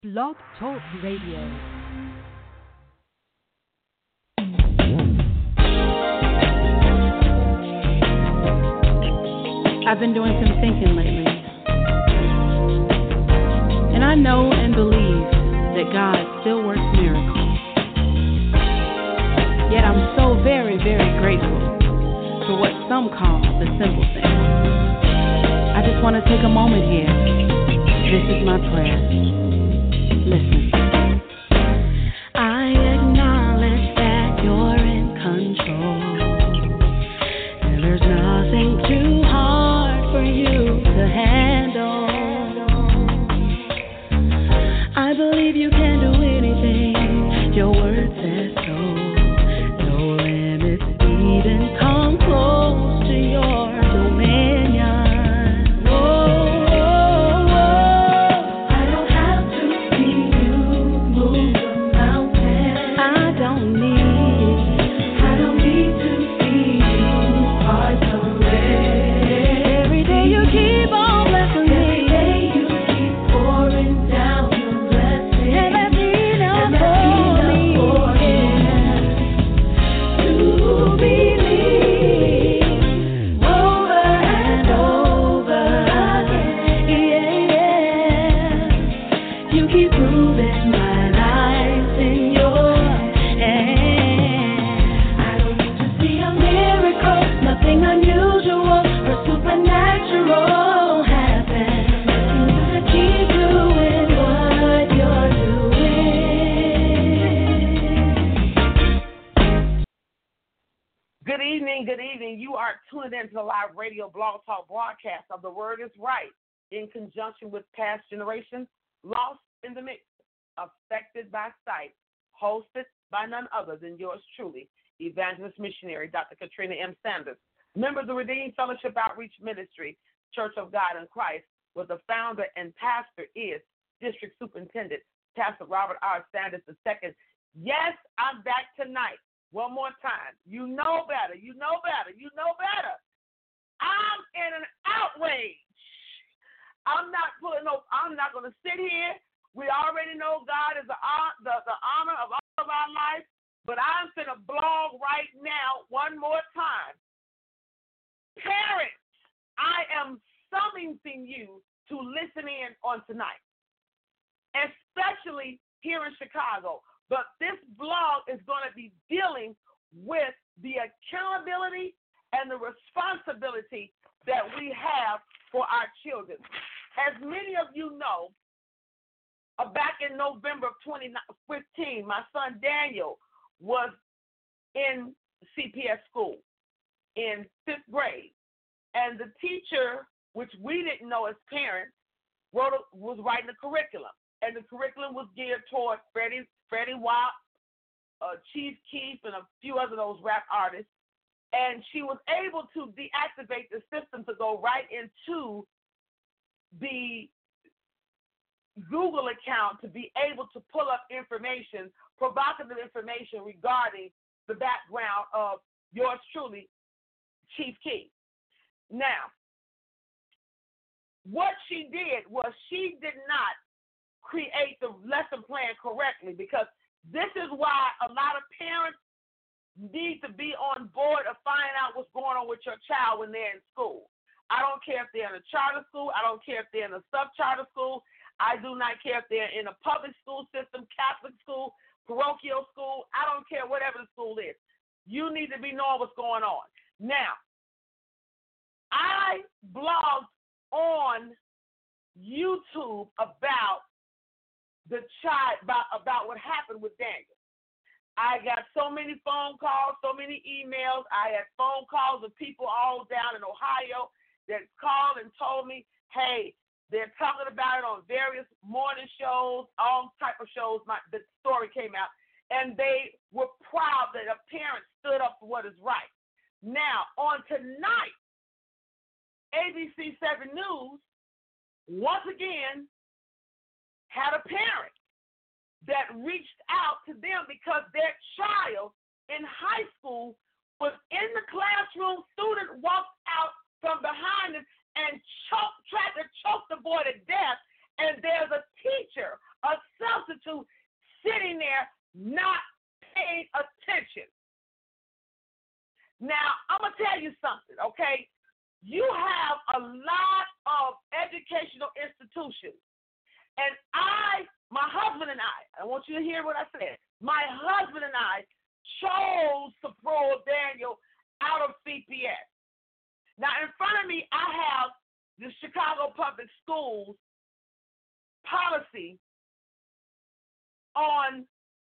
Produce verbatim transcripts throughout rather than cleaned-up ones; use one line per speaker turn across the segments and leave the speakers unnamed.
Blog Talk Radio. I've been doing some thinking lately, and I know and believe that God still works miracles. Yet I'm so very, very grateful for what some call the simple things. I just want to take a moment here. This is my prayer. Listen. I acknowledge that you're in control. There's nothing too hard for you to handle. I believe you can do anything. Your word says so. No limits even come close to your dominion.
Tuned into the live radio blog talk broadcast of The Word is Right in conjunction with Past Generations, Lost in the Mix, Affected by Sight, hosted by none other than yours truly, evangelist missionary Doctor Katrina M. Sanders, member of the Redeemed Fellowship Outreach Ministry, Church of God in Christ, where the founder and pastor is District Superintendent Pastor Robert R. Sanders the second. Yes, I'm back tonight. One more time. You know better. You know better. You know better. I'm in an outrage. I'm not putting no, I'm not going to sit here. We already know God is the, the, the honor of all of our life, but I'm going to blog right now one more time. Parents, I am summoning you to listen in on tonight, especially here in Chicago. But this blog is going to be dealing with the accountability and the responsibility that we have for our children. As many of you know, uh, back in November of twenty fifteen, my son Daniel was in C P S school in fifth grade. And the teacher, which we didn't know as parents, wrote a, was writing a curriculum. And the curriculum was geared toward Freddie, Freddie Wap, uh, Chief Keef, and a few other those rap artists. And she was able to deactivate the system to go right into the Google account to be able to pull up information, provocative information regarding the background of yours truly, Chief Keef. Now, what she did was she did not create the lesson plan correctly, because this is why a lot of parents need to be on board of finding out what's going on with your child when they're in school. I don't care if they're in a charter school. I don't care if they're in a sub-charter school. I do not care if they're in a public school system, Catholic school, parochial school. I don't care whatever the school is. You need to be knowing what's going on. Now, I blogged on YouTube about the child about, about what happened with Daniel. I got so many phone calls, so many emails. I had phone calls of people all down in Ohio that called and told me, hey, they're talking about it on various morning shows, all type of shows. My, the story came out, and they were proud that a parent stood up for what is right. Now, on tonight, A B C seven News, once again, had a parent that reached out to them because their child in high school was in the classroom. Student walked out from behind him and choked, tried to choke the boy to death. And there's a teacher, a Institute sitting there not paying attention. Now, I'm going to tell you something, okay? You have a lot of educational institutions. And I, my husband and I, I want you to hear what I said. My husband and I chose to pull Daniel out of C P S. Now, in front of me, I have the Chicago Public Schools policy on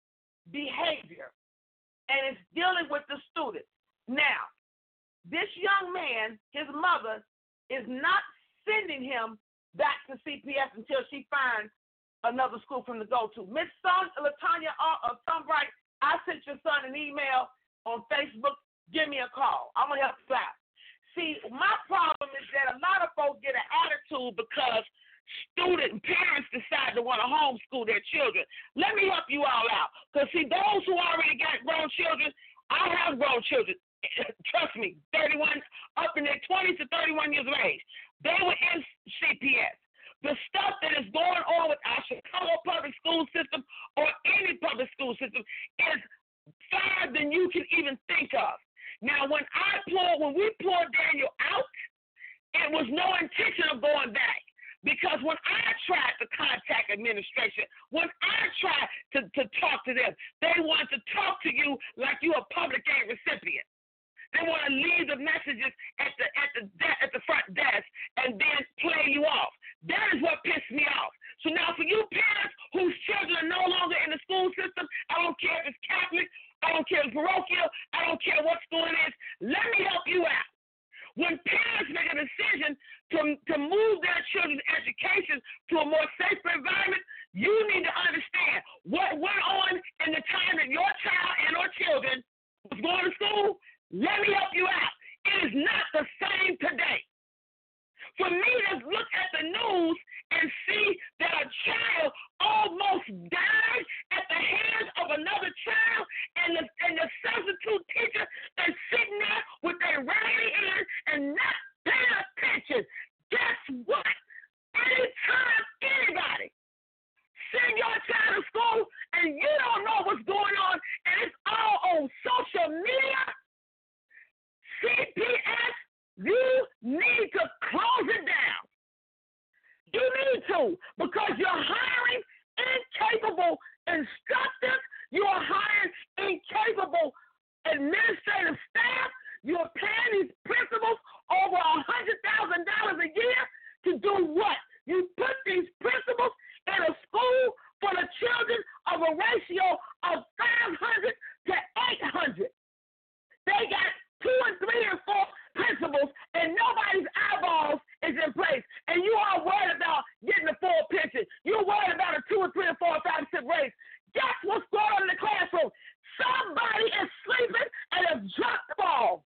behavior, and it's dealing with the students. Now, this young man, his mother, is not sending him back to C P S until she finds another school for him to go to. Miss Son, Latanya uh, Sunbright, I sent your son an email on Facebook. Give me a call. I'm going to help you out. See, my problem is that a lot of folks get an attitude because student parents decide to want to homeschool their children. Let me help you all out. Because, see, those who already got grown children, I have grown children. Trust me, thirty-one, up in their twenties to thirty-one years of age. They were in C P S. The stuff that is going on with our Chicago public school system or any public school system is far than you can even think of. Now, when I pulled, when we pulled Daniel out, it was no intention of going back. Because when I tried to contact administration, when I tried to, to talk to them, they want to talk to you like you're a public aid recipient. They want to leave the messages at the at the de- at the front desk and then play you off. That is what pissed me off. So now for you parents whose children are no longer in the school system, I don't care if it's Catholic, I don't care if it's parochial, I don't care what school it is, let me help you out. When parents make a decision to, to move their children's education to a more safer environment, you need to understand what went on in the time that your child and or children was going to school. Let me help you out. It is not the same today. For me to look at the news and see that a child almost died at the hands of another child, and the, and the substitute teacher is sitting there with their right hand and not paying attention. Guess what? Anytime anybody send your child to school and you don't know what's going on, and it's all on social media, C P S, you need to close it down. You need to, because you're hiring incapable instructors, you're hiring incapable administrative staff, you're paying these principals over one hundred thousand dollars a year to do what? You put these principals in a school for the children of a ratio of five hundred to eight hundred. They got two and three and four principals, and nobody's eyeballs is in place. And you are worried about getting a full pension. You're worried about a two or three or four or five percent raise. Guess what's going on in the classroom? Somebody is sleeping and has dropped the ball.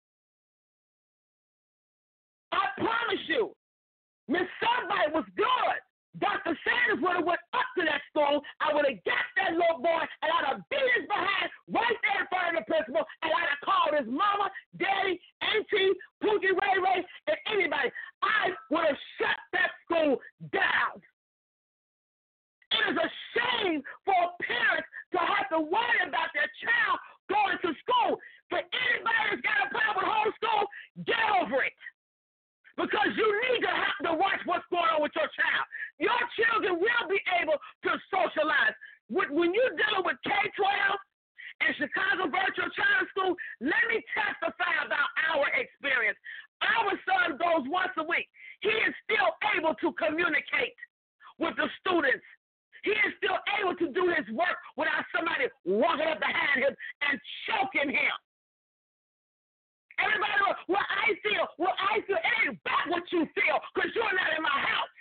I promise you, Miss Somebody was good. Doctor Sanders would have went up to that school. I would have got that little boy, and I'd have beat his behind right there in front of the principal, and I'd have called his mama, daddy, auntie, Pookie Ray Ray, and anybody. I would have shut that school down. It is a shame for parents to have to worry about their child going to school. For anybody that's got a problem with homeschool, get over it. Because you need to have to watch what's going on with your child. Your children will be able to socialize. When you're dealing with K twelve and Chicago Virtual Charter School, let me testify about our experience. Our son goes once a week. He is still able to communicate with the students. He is still able to do his work without somebody walking up behind him and choking him. Everybody knows what I feel, what I feel, it ain't about what you feel, because you're not in my house.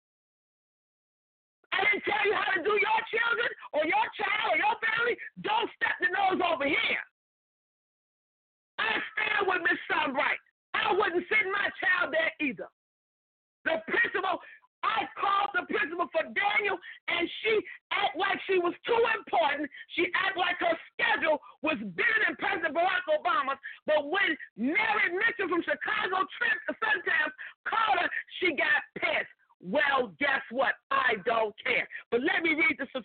I didn't tell you how to do your children or your child or your family. Don't step the nose over here. I stand with Miss Sunbright. I wouldn't send my child there either. The principal, I called the principal for Daniel, and she acted like she was too important. She acted like her schedule was bigger than President Barack Obama's. But when Mary Mitchell from Chicago Trip sometimes called her, she got pissed. Well, guess what? I don't care. But let me read the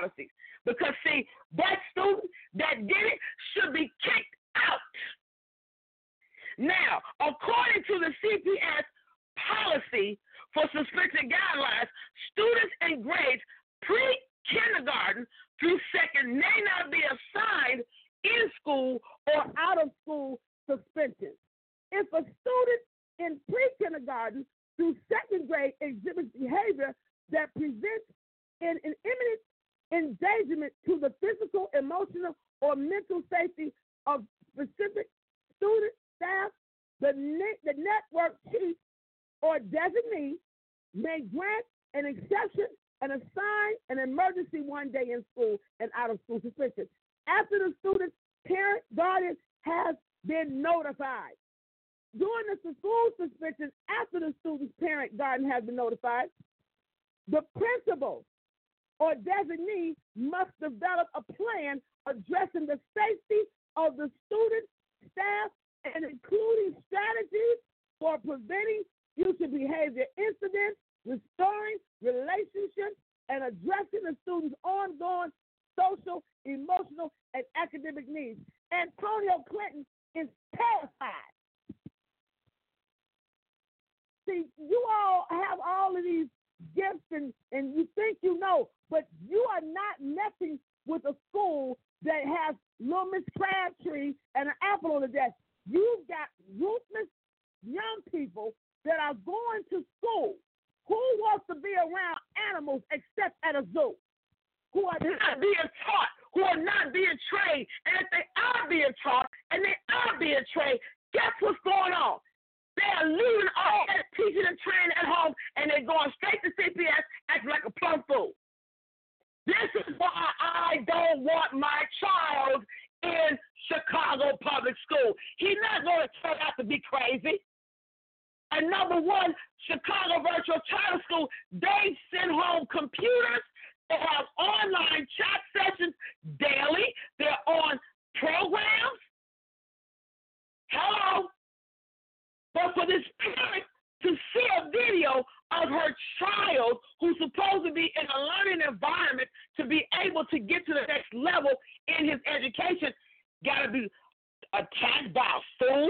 policies. Because, see, that student that did it should be kicked out. Now, according to the C P S policy for suspension guidelines, students in grades pre-kindergarten through second may not be assigned in-school or out-of-school suspensions. If a student in pre-kindergarten through second grade exhibits behavior that presents an, an imminent endangerment to the physical, emotional, or mental safety of specific students, staff, the, ne- the network chief or designee may grant an exception and assign an emergency one day in school and out of school suspension after the student's parent, guardian has been notified. During the school suspension, after the student's parent, guardian has been notified, the principal or designee must develop a plan addressing the safety of the student, staff, and including strategies for preventing future behavior incidents, restoring relationships, and addressing the student's ongoing social, emotional, and academic needs. Antonio Clinton is terrified. See, you all have all of these gifts and, and you think you know, but you are not messing with a school that has Little Miss Crabtree and an apple on the desk. You've got ruthless young people that are going to school. Who wants to be around animals except at a zoo? Who are not being taught, who are not being trained. And if they are being taught and they are being trained, guess what's going on? They are leaving all that teaching and training at home, and they're going straight to C P S acting like a plum fool. This is why I don't want my child in Chicago public school. He's not going to turn out to be crazy. And number one, Chicago Virtual Charter School, they send home computers. They have online chat sessions daily. They're on programs. Hello. But for this parent to see a video of her child who's supposed to be in a learning environment to be able to get to the next level in his education, got to be attacked by a fool?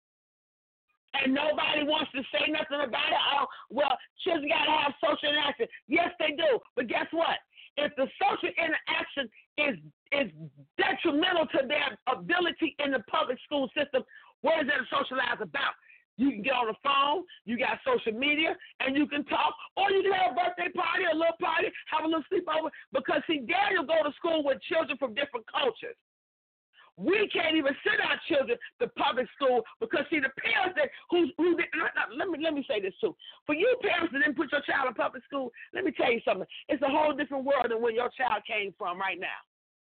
And nobody wants to say nothing about it. Oh, well, children got to have social interaction. Yes, they do. But guess what? If the social interaction is is detrimental to their ability in the public school system, what is there to socialize about? You can get on the phone, you got social media, and you can talk, or you can have a birthday party, a little party, have a little sleepover. Because, see, Daniel go to school with children from different cultures. We can't even send our children to public school because, see, the parents that who who did, let me let me say this too. For you parents that didn't put your child in public school, let me tell you something. It's a whole different world than where your child came from right now.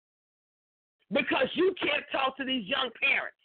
Because you can't talk to these young parents.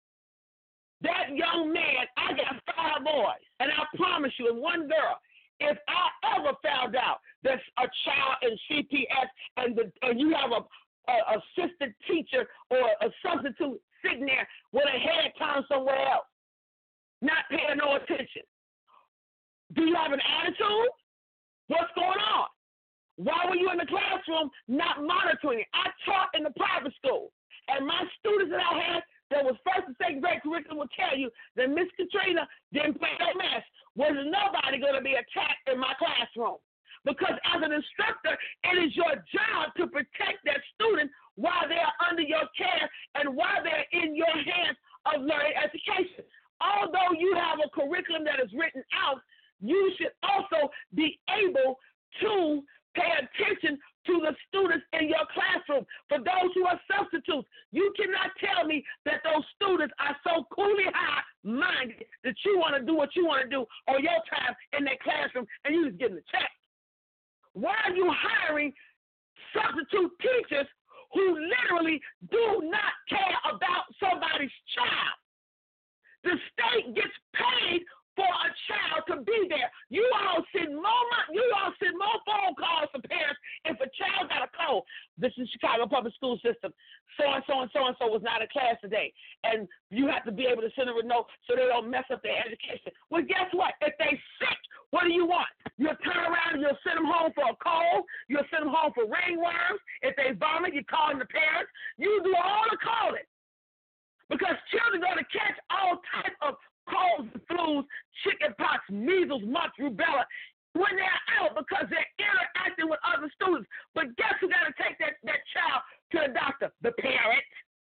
That young man, I got five boys, and I promise you, and one girl, if I ever found out that a child in C P S and the, and you have a A assistant teacher or a substitute sitting there with a head turned somewhere else, not paying no attention. Do you have an attitude? What's going on? Why were you in the classroom not monitoring it? I taught in the private school, and my students that I had that was first and second grade curriculum will tell you that Miss Katrina didn't play no mess. Wasn't nobody going to be attacked in my classroom. Because as an instructor, it is your job to protect that student while they are under your care and while they're in your hands of learning education. Although you have a curriculum that is written out, you should also be able to pay attention to the students in your classroom. For those who are substitutes, you cannot tell me that those students are so coolly high-minded that you want to do what you want to do on your time in that classroom and you just getting the check. Why are you hiring substitute teachers who literally do not care about somebody's child? The state gets paid for a child to be there. You all send more you all send more phone calls to parents if a child got a cold. This is Chicago public school system. So and so and so and so was not in class today, and you have to be able to send them a note so they don't mess up their education. Well, guess what? If they sick, What do you want? You'll turn around and you'll send them home for a cold. You'll send them home for ringworms. If they vomit, you're calling the parents. You do all the calling. Because children are going to catch all types of colds, flus, chickenpox, measles, mumps, rubella when they're out because they're interacting with other students. But guess who got to take that, that child to the doctor? The parent.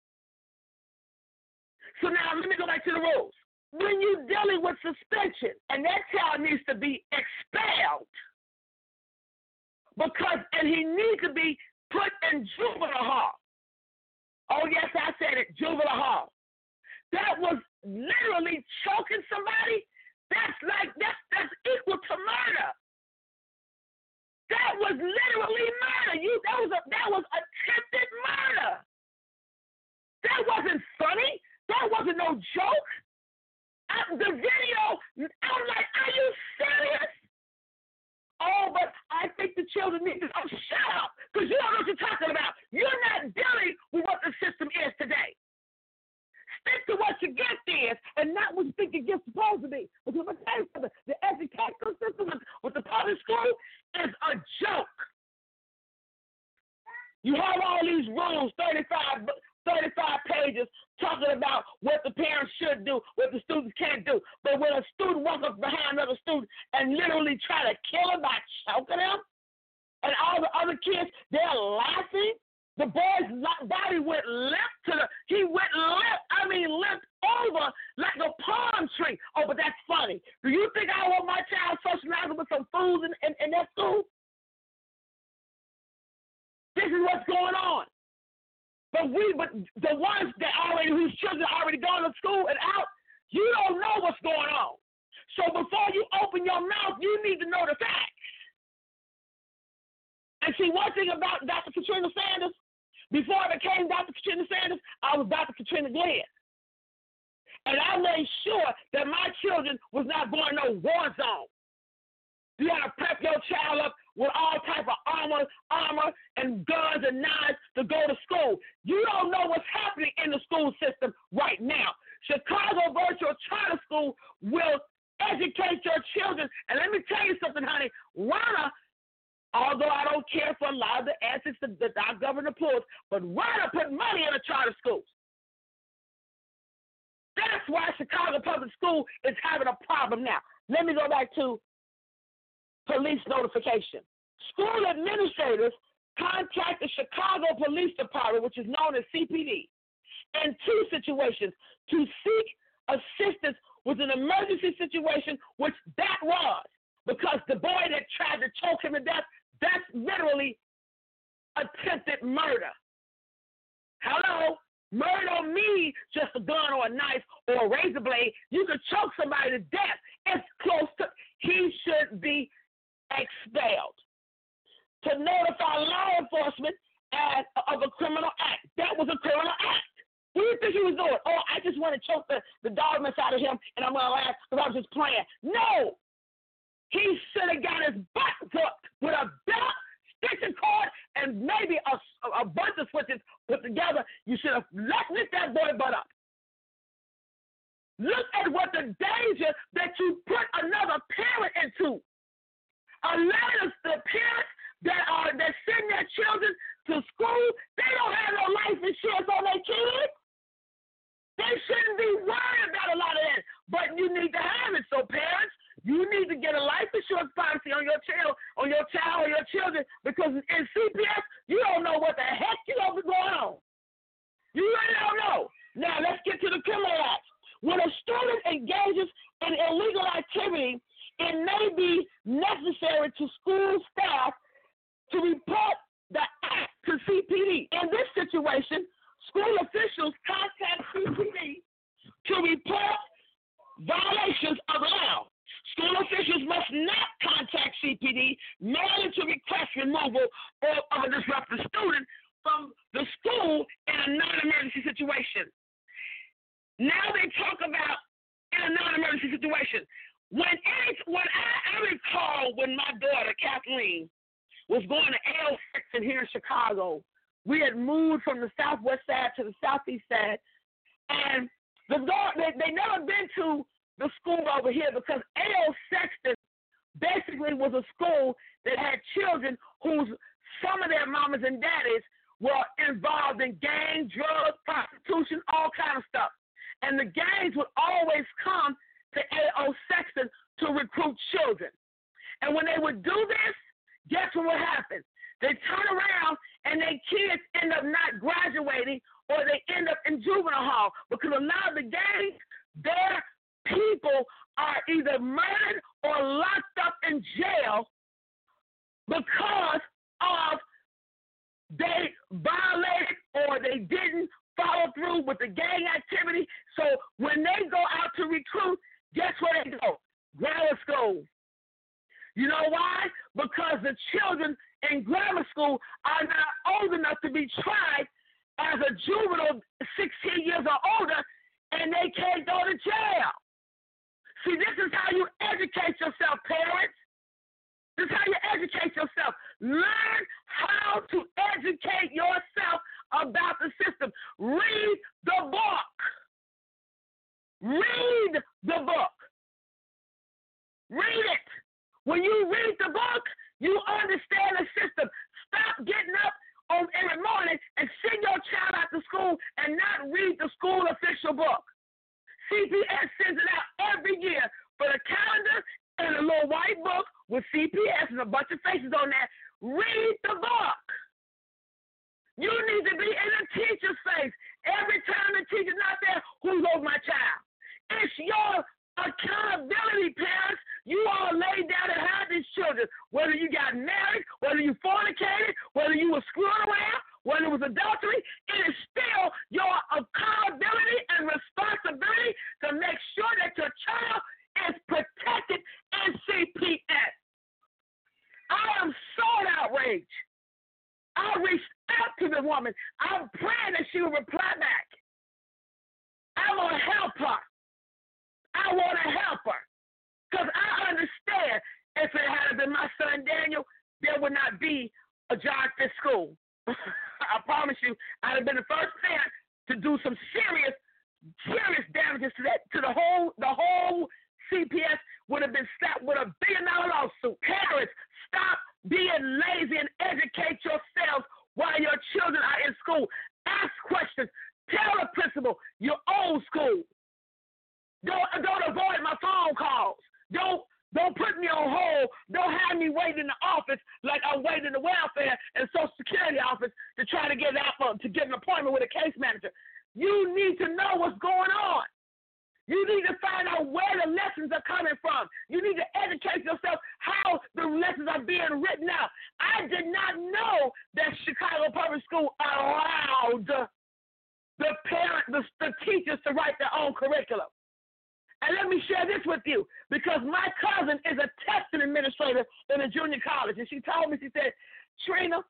So now let me go back to the rules. When you're dealing with suspension and that child needs to be expelled because, and he needs to be put in juvenile hall. Oh, yes, I said it, juvenile hall. That was literally choking somebody. That's like, that's, that's equal to murder. That was literally murder. You, that was a, that was attempted murder. That wasn't funny. That wasn't no joke. I, the video, I'm like, are you serious? Oh, but I think the children need to, oh, shut up, because you don't know what you're talking about. You're not dealing with what the system is today. Stick to what your gift is and not what you think your gift's supposed to be. Because I'm tell you something, the educational system with the public school is a joke. You have all these rules, thirty-five, thirty-five pages, talking about what the parents should do, what the students can't do. But when a student walks up behind another student and literally try to kill him by choking him, and all the other kids, they're laughing, the boy's body went limp to the, he went limp, I mean limp over like a palm tree. Oh, but that's funny. Do you think I want my child socializing with some fools in, in, in that school? This is what's going on. But we, but the ones that already, whose children are already gone to school and out, you don't know what's going on. So before you open your mouth, you need to know the facts. And see, one thing about Doctor Katrina Sanders, before I became Doctor Katrina Sanders, I was Doctor Katrina Glenn. And I made sure that my children was not going no war zone. You got to prep your child up with all type of armor, armor and guns and knives to go to school. You don't know what's happening in the school system right now. Chicago Virtual Charter School will educate your children. And let me tell you something, honey. Ronna, although I don't care for a lot of the ethics that our governor pulls, but Ronna put money in the charter schools. That's why Chicago Public School is having a problem now. Let me go back to police notification. School administrators contact the Chicago Police Department, which is known as C P D, in two situations to seek assistance with an emergency situation, which that was, because the boy that tried to choke him to death, that's literally attempted murder. Hello? Murder don't mean just a gun or a knife or a razor blade. You could choke somebody to death. It's close to, he should be expelled. To notify law enforcement as, of a criminal act. That was a criminal act. What do you think he was doing? Oh, I just want to choke the, the dog mess out of him and I'm going to laugh because I was just playing. No. He should have got his butt whooped with a belt, stitching cord, and maybe a, a bunch of switches put together. You should have let lift that boy butt up. Look at what the danger that you put another parent into. A lot of the parents that are that send their children to school, they don't have no life insurance on their kids. They shouldn't be worried about a lot of that, but you need to have it. So parents, you need to get a life insurance policy on your child, on your child or your children, because in C P S, you don't know what the heck you know what's going on. You really don't know. Now let's get to the criminal act. When a student engages in illegal activity, it may be necessary to school staff to report the act to C P D. In this situation, school officials contact C P D to report violations of law. School officials must not contact C P D merely to request removal of a disruptive student from the school in a non-emergency situation. Now they talk about in a non-emergency situation. When, any, when I, I recall when my daughter, Kathleen, was going to L six here in Chicago, we had moved from the southwest side to the southeast side, and the they, they never been to the school over here because A O Sexton basically was a school that had children whose some of their mamas and daddies were involved in gangs, drugs, prostitution, all kind of stuff. And the gangs would always come to A O Sexton to recruit children. And when they would do this, guess what would happen? They turn around and their kids end up not graduating, or they end up in juvenile hall, because a lot of the gangs, their people are either murdered or locked up in jail because of they violated or they didn't follow through with the gang activity. So when they go out to recruit, guess where they go? Grammar school. You know why? Because the children in grammar school are not old enough to be tried as a juvenile, sixteen years or older, and they can't go to jail. See, this is how you educate yourself, parents. This is how you educate yourself. Learn how to educate yourself about the system. Read the book. Read the book. Read it. When you read the book, you understand the system. Stop getting up on every morning and send your child out to school and not read the school official book. C P S sends it out every year for the calendar and a little white book with C P S and a bunch of faces on that. Read the book. You need to be in the teacher's face. Every time the teacher's not there, who's over my child? It's your accountability, parents. You all laid down and had these children. Whether you got married, whether you fornicated, whether you were screwing around, whether it was adultery, it is still your accountability and responsibility to make sure that your child is protected in C P S. I am so outraged. I reached out to the woman. I'm praying that she will reply back. I want to help her. I want to help her. Because I understand if it had been my son Daniel, there would not be a John Fisk school. I promise you, I'd have been the first parent to do some serious, serious damages to that, to the whole, the whole C P S would have been slapped with a billion dollar lawsuit. Parents, stop being lazy and educate yourselves while your children are in school. Ask questions. Tell the principal you're old school. Don't, don't avoid my phone calls. Don't don't put me on hold. Don't have me waiting in the office like I'm waiting in the welfare and Social Security office to try to get out for, to get an appointment with a case manager. You need to know what's going on. You need to find out where the lessons are coming from. You need to educate yourself how the lessons are being written out. I did not know that Chicago Public School allowed the parent, the, the teachers to write their own curriculum. And let me share this with you, because my cousin is a testing administrator in a junior college, and she told me, she said, Trina,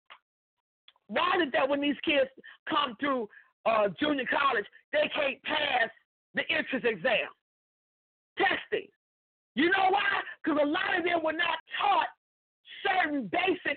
why is it that when these kids come through uh, junior college, they can't pass the entrance exam? Testing. You know why? Because a lot of them were not taught certain basic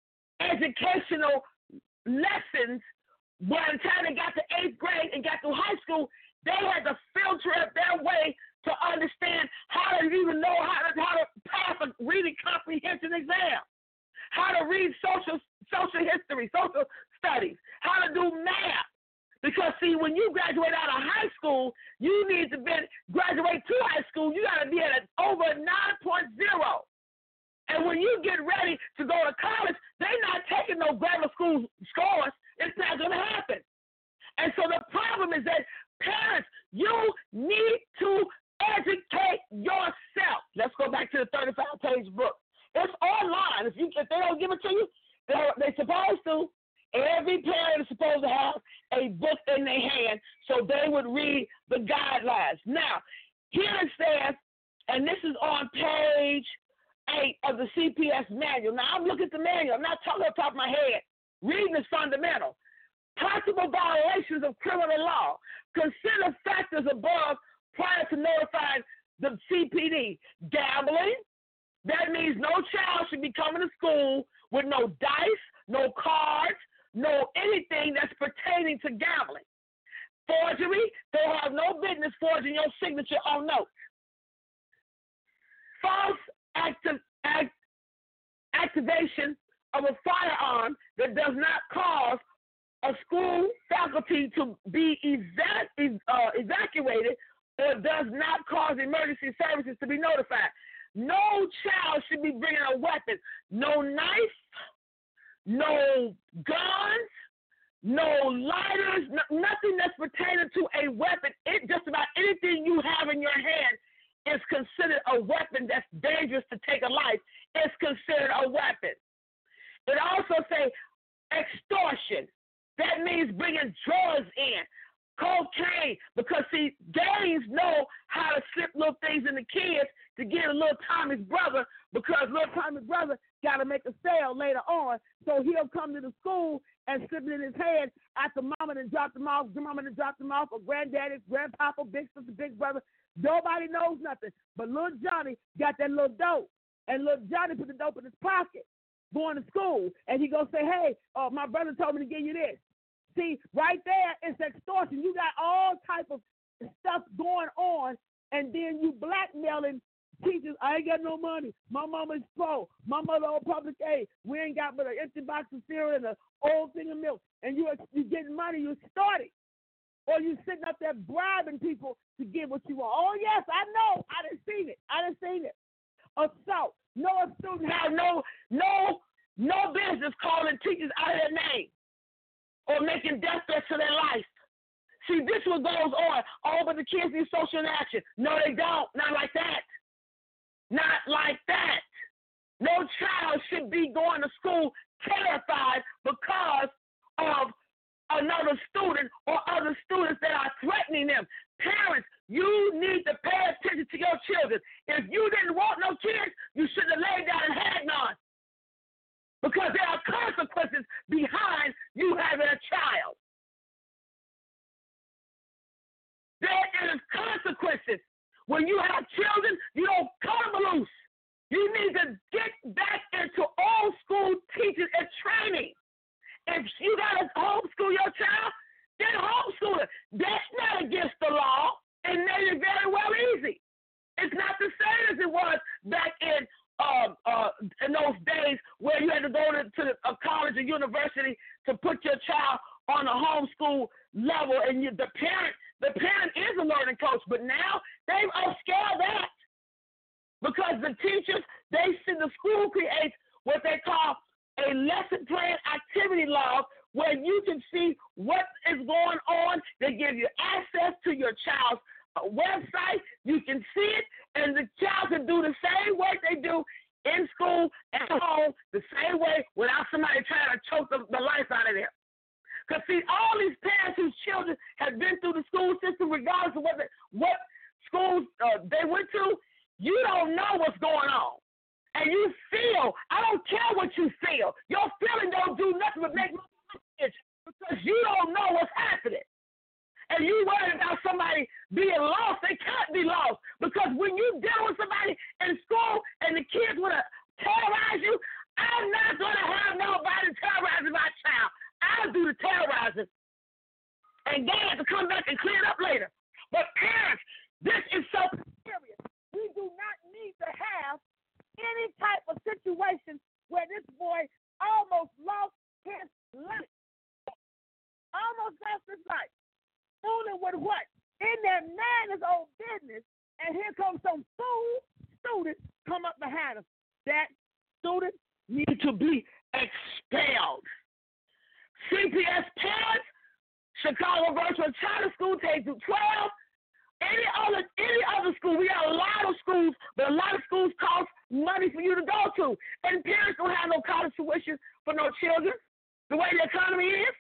educational lessons. By the time they got to eighth grade and got to high school, they had to filter up their way to understand how to even know how to, how to pass a reading comprehension exam, how to read social social history, social studies, how to do math. Because, see, when you graduate out of high school, you need to be, graduate to high school, you got to be at a, over nine point oh. And when you get ready to go to college, they're not taking no grammar school scores. It's not going to happen. And so the problem is that, parents, you need to educate yourself. Let's go back to the thirty-five page book. It's online. If you if they don't give it to you, they're, they're supposed to. Every parent is supposed to have a book in their hand so they would read the guidelines. Now, here it says, and this is on page eight of the C P S manual. Now, I'm looking at the manual. I'm not talking off the top of my head. Reading is fundamental. Possible violations of criminal law. Consider factors above prior to notifying the C P D. Gambling. That means no child should be coming to school with no dice, no cards, no anything that's pertaining to gambling. Forgery. They have no business forging your signature on notes. False active act, activation of a firearm that does not cause a school faculty to be evac- uh, evacuated or does not cause emergency services to be notified. No child should be bringing a weapon. No knife, no guns, no lighters, no, nothing that's pertaining to a weapon. It, just about anything you have in your hand is considered a weapon that's dangerous to take a life. It's considered a weapon. It also says extortion. That means bringing drugs in, cocaine, because, see, gangs know how to slip little things in the kids to get a little Tommy's brother, because little Tommy's brother got to make a sale later on, so he'll come to the school and slip it in his hand after mama done dropped him off, mama done dropped him off, or granddaddy, grandpapa, big sister, big brother. Nobody knows nothing, but little Johnny got that little dope, and little Johnny put the dope in his pocket going to school, and he gonna say, hey, uh, my brother told me to give you this. See, right there, it's extortion. You got all type of stuff going on, and then you blackmailing teachers. I ain't got no money. My mama's poor. My mother on public aid. We ain't got but an empty box of cereal and an old thing of milk. And you you getting money, you starting. Or you sitting up there bribing people to get what you want. Oh, yes, I know. I done seen it. I done seen it. Assault. No student have no, no, no business calling teachers out of their name or making death threats to their life. See, this what goes on. Oh, but the kids need social interaction. No, they don't. Not like that. Not like that. No child should be going to school terrified because of another student or other students that are threatening them. Parents, you need to pay attention to your children. If you didn't want no kids, you should have laid down and had none. Because there are consequences behind you having a child. There is consequences. When you have children, you don't cut them loose. You need to get back into old school teaching and training. If you got to homeschool your child, then homeschool it. That's not against the law. It made it very well easy. It's not the same as it was back in uh, uh, in those days where you had to go to, to a college or university to put your child on a homeschool level, and you, the parent the parent is a learning coach. But now they've upscaled that because the teachers, they see the school creates what they call a lesson plan activity log, where you can see what is going on. They give you access to your child's uh, website. You can see it, and the child can do the same work they do in school, at home, the same way without somebody trying to choke the, the life out of them. Because, see, all these parents whose children have been through the school system, regardless of what, the, what schools uh, they went to, you don't know what's going on. And you feel, I don't care what you feel. Your feeling don't do nothing but make me itch because you don't know what's happening. And you worried about somebody being lost. They can't be lost because when you deal with somebody in school and the kids want to terrorize you, I'm not going to have nobody terrorizing my child. I'll do the terrorizing. And they have to come back and clean it up later. But parents, this is so serious. We do not need to have any type of situation where this boy almost lost his life. Almost lost his life. Fooling with what? In that man's own business, and here comes some fool student come up behind him. That student needs to be expelled. C P S parents, Chicago Virtual Charter School, K through twelve, Any other any other school, we got a lot of schools, but a lot of schools cost money for you to go to. And parents don't have no college tuition for no children, the way the economy is.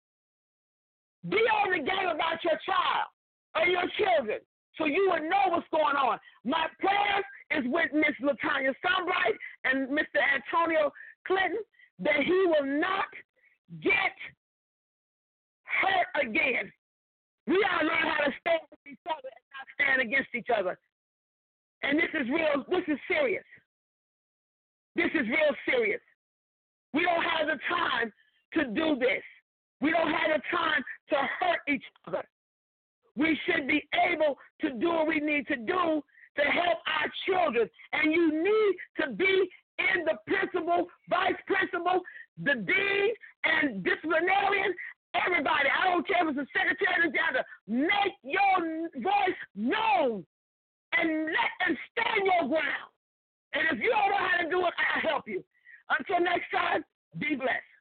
Be on the game about your child or your children so you would know what's going on. My prayer is with Miss LaTanya Sunbright and Mister Antonio Clinton that he will not get hurt again. We gotta learn how to stand with each other and not stand against each other. And this is real, this is serious. This is real serious. We don't have the time to do this. We don't have the time to hurt each other. We should be able to do what we need to do to help our children. And you need to be in the principal, vice principal, the dean, and disciplinarian. Everybody, I don't care if it's the secretary of the janitor, make your voice known and let and stand your ground. And if you don't know how to do it, I'll help you. Until next time, be blessed.